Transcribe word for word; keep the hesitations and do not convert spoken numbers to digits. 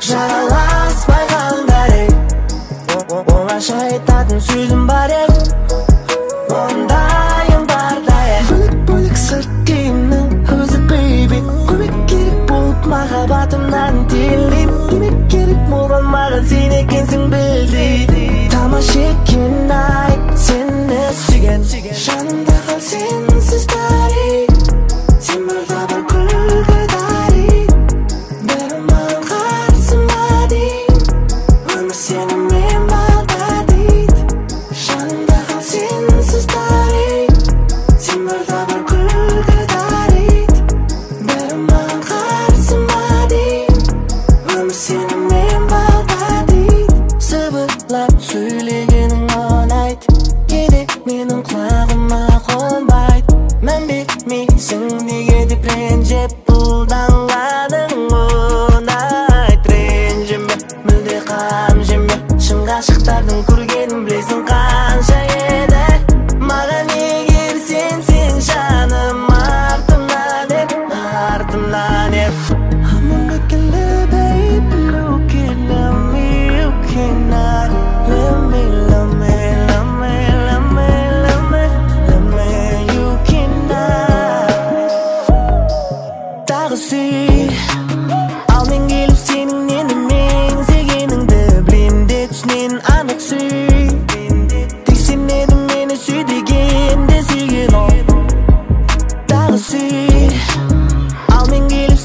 жараласпай қалғандар ей, оңаша айтатын сөзім бар ей, ондайым барда ей. Бөлік-бөлік сырт киімнің өзі бейби, көмек керек болып махаббатымнан телейм. Демек керек болған маған сен екенсің білдейді. Тамаша екен ай сені сүйген, жанымда қал сенсіз тарих. Сен барда бар күлкі тарих, бәрі маған қарсыма дейін, өмір сенімен балда дейді. Жанымда қал сенсіз тарих, сен барда бар күлкі тарих, бәрі маған қарсыма дейін, өмір сенімен балда дейді. Сыбырлап сөйлегенің ұнайды, кейде менің құлағыма қонбайды. Мән бермейсің неге деп ренжіп бұлданғаның ұнайды. Ренжіме, мүлде қам жеме, шын ғашықтардың көргенін білесің қанша еді. Маған егер сенсең жаным артымнан ет, артымнан ет. I'm gonna kill it, baby, look at me, you cannot love me, love me, love me, love me, love me, love me, you cannot. Тағы сүй, ал мен келіп сенің нені меңзегеніңді білем де түсінен анық сүй. Тек сен едің мені сүй дегенде сүйген ол. Тағы сүй, ал мен келіп